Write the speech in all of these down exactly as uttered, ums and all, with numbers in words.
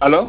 Allô?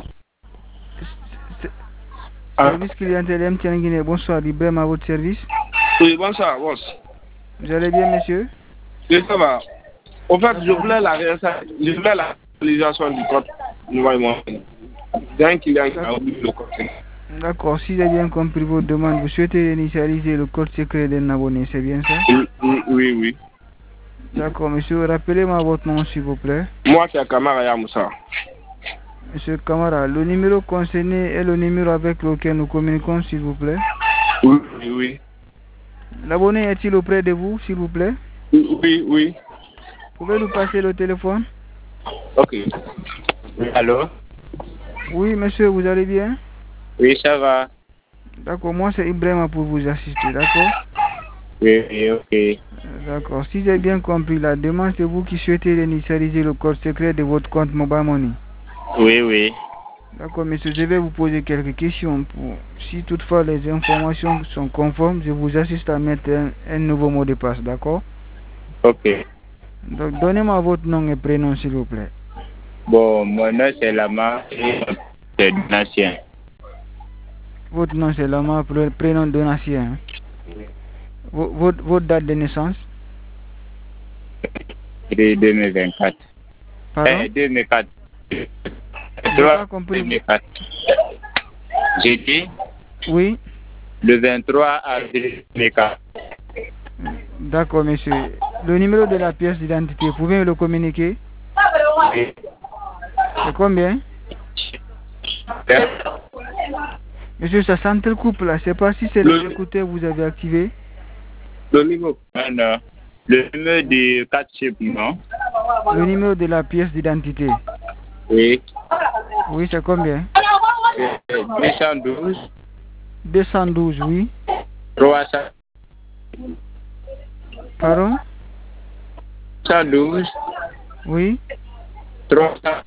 Service clientèle M T N Guinée, bonsoir, Ibrahim à votre service. Oui, bonsoir, boss. Vous allez bien, monsieur? Oui, ça va. En fait, je voulais la, je voulais la réalisation du code. J'ai un client qui a oublié le code. D'accord, si j'ai bien compris vos demandes, vous souhaitez initialiser le code secret d'un abonné, c'est bien ça? Oui, oui, oui. oui. D'accord, monsieur, rappelez-moi votre nom, s'il vous plaît. Moi, c'est Kamara Yamoussa. Monsieur Kamara, le numéro concerné est le numéro avec lequel nous communiquons, s'il vous plaît? Oui, oui, oui. L'abonné est-il auprès de vous, s'il vous plaît? Oui, oui. Pouvez-nous passer le téléphone? Ok. Oui, allô? Oui, monsieur, vous allez bien? Oui, ça va. D'accord, moi c'est Ibrahim pour vous assister, d'accord? Oui, oui, ok. D'accord, si j'ai bien compris, la demande c'est vous qui souhaitez initialiser le code secret de votre compte Mobile Money. Oui, oui. D'accord, monsieur, je vais vous poser quelques questions. Pour... Si toutefois les informations sont conformes, je vous assiste à mettre un, un nouveau mot de passe, d'accord? Ok. Donc, donnez-moi votre nom et prénom, s'il vous plaît. Bon, mon nom c'est Lama, c'est Donatien. Votre nom c'est Lama, prénom Donatien. Hein? Votre, votre date de naissance? deux mille vingt-quatre. Pardon? Eh, deux mille quatre. J'ai pas compris. deux mille quatre. J'ai dit? Oui. Le vingt-trois avril deux mille quatre. D'accord, monsieur. Le numéro de la pièce d'identité, pouvez-vous le communiquer? Oui. C'est combien? Monsieur, ça s'entrecoupe là. Je ne sais pas si c'est le écouteur que vous avez activé. Le numéro? Non, non. Le numéro du quatre chiffres, non? Le numéro de la pièce d'identité? Oui. Oui, c'est combien? deux cent douze. deux cent douze, oui. trois cents. Pardon? deux cent douze. Oui. trois cents.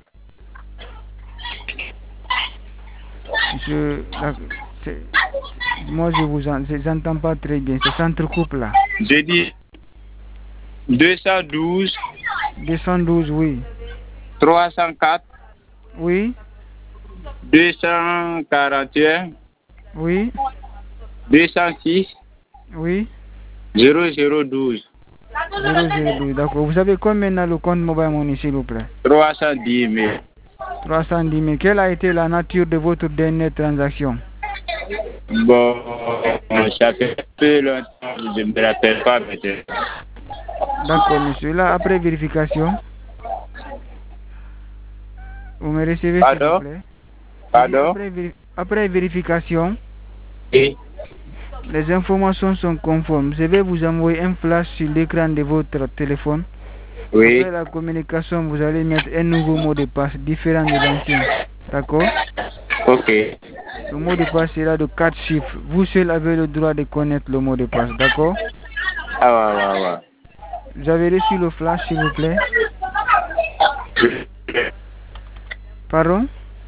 Monsieur, la, moi je vous en, j'entends pas très bien. Ça s'entrecoupe là. J'ai dit deux cent douze. deux cent douze, oui. trois cent quatre. Oui. deux cent quarante et un. Oui. deux cent six. Oui. zéro zéro douze. zéro zéro douze, d'accord. Vous savez combien dans le compte Mobile Money, s'il vous plaît? trois cent dix mille. trois cent dix mille. Quelle a été la nature de votre dernière transaction? Bon, ça fait peu longtemps, je ne me rappelle pas peut-être. D'accord, monsieur. Là, après vérification, vous me recevez, s'il vous plaît? Pardon? Après, véri après vérification, oui. Les informations sont conformes. Je vais vous envoyer un flash sur l'écran de votre téléphone. Oui. Après la communication, vous allez mettre un nouveau mot de passe différent de l'ancien. D'accord? Ok. Le mot de passe sera de quatre chiffres. Vous seul avez le droit de connaître le mot de passe. D'accord? Ah ouais, ouais, ouais. Vous avez reçu le flash, s'il vous plaît? Pardon?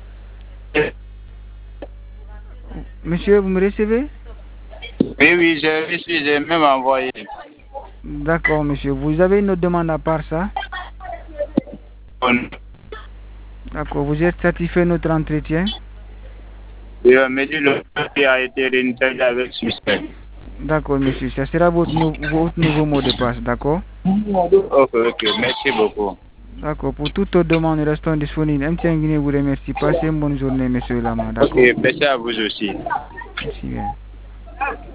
Monsieur, vous me recevez? Oui, oui, j'ai reçu, j'ai même envoyé. D'accord, monsieur. Vous avez une autre demande à part ça? D'accord. Vous êtes satisfait de notre entretien? Oui, on me dit le papier a été réintégré avec succès. D'accord, monsieur. Ça sera votre, nou votre nouveau mot de passe, d'accord? Ok, ok. Merci beaucoup. D'accord. Pour toute autre demande, nous restons disponibles. M T N Guinée vous remercie. Passez une bonne journée, monsieur Lama. D'accord? Ok, merci à vous aussi. Merci bien.